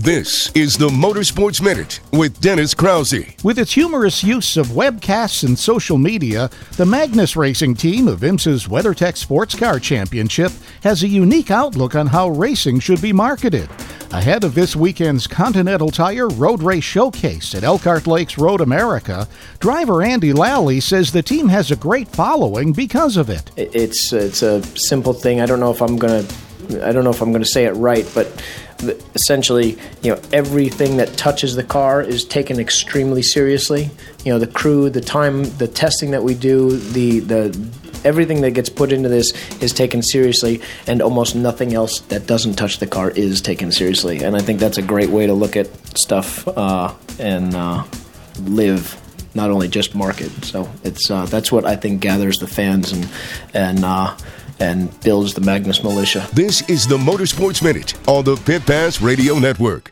This is the Motorsports Minute with Dennis Krause. With its humorous use of webcasts and social media, the Magnus Racing team of IMSA's WeatherTech Sports Car Championship has a unique outlook on how racing should be marketed. Ahead of this weekend's Continental Tire Road Race Showcase at Elkhart Lakes Road America, driver Andy Lally says the team has a great following because of it. It's a simple thing. I don't know if I'm going to say it right, but essentially, everything that touches the car is taken extremely seriously. The crew, the time, the testing that we do, everything that gets put into this is taken seriously, and almost nothing else that doesn't touch the car is taken seriously. And I think that's a great way to look at stuff and live, not only just market. So that's what I think gathers the fans and builds the Magnus militia. This is the Motorsports Minute on the Pit Pass Radio Network.